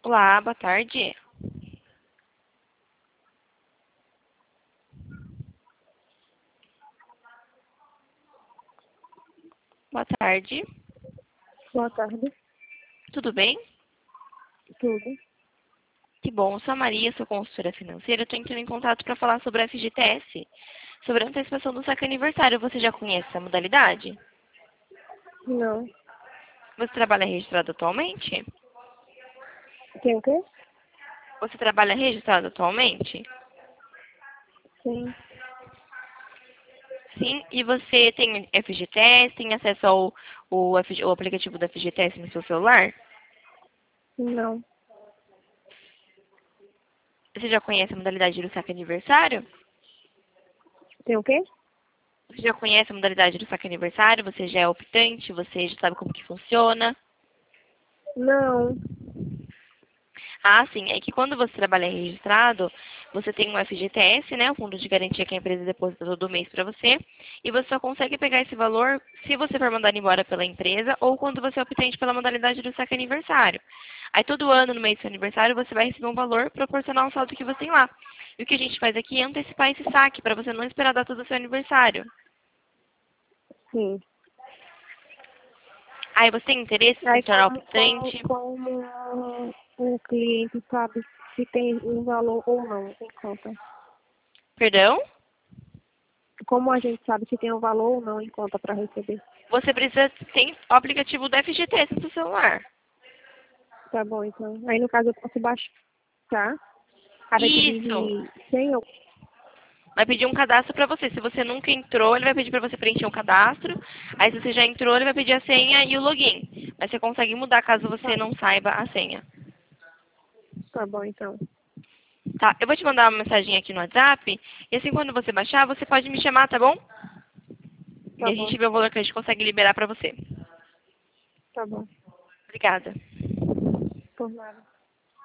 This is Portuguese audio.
Olá, boa tarde. Boa tarde. Boa tarde. Tudo bem? Tudo. Que bom. Eu sou a Maria, sou consultora financeira. Eu estou entrando em contato para falar sobre a FGTS, sobre a antecipação do saque aniversário. Você já conhece essa modalidade? Não. Você trabalha registrado atualmente? Tem o quê? Você trabalha registrado atualmente? Sim. Sim. E você tem FGTS, tem acesso ao aplicativo da FGTS no seu celular? Não. Você já conhece a modalidade do saque aniversário? Tem o quê? Você já conhece a modalidade do saque aniversário? Você já é optante? Você já sabe como que funciona? Não. Ah, sim. É que quando você trabalha registrado, você tem um FGTS, né? O Fundo de Garantia que a empresa deposita todo mês para você. E você só consegue pegar esse valor se você for mandado embora pela empresa ou quando você é optante pela modalidade do saque aniversário. Aí todo ano, no mês do seu aniversário, você vai receber um valor proporcional ao saldo que você tem lá. E o que a gente faz aqui é antecipar esse saque para você não esperar a data do seu aniversário. Sim. Aí você tem interesse em Aí se tornar como, como, optante? como o cliente sabe se tem um valor ou não em conta? Perdão? Como a gente sabe se tem um valor ou não em conta para receber? Você precisa ter o aplicativo do FGTS no seu celular. Tá bom, então. Aí no caso eu posso baixar. Aí vai pedir Isso. de 100 ou... Vai pedir um cadastro para você. Se você nunca entrou, ele vai pedir para você preencher um cadastro. Aí, se você já entrou, ele vai pedir a senha e o login. Mas você consegue mudar caso você Tá, não saiba a senha. tá bom, então. Tá? Eu vou te mandar uma mensagem aqui no WhatsApp. E assim, quando você baixar, você pode me chamar, tá bom? E Tá a bom. gente vê o valor que a gente consegue liberar para você. Tá bom. Obrigada. Por nada.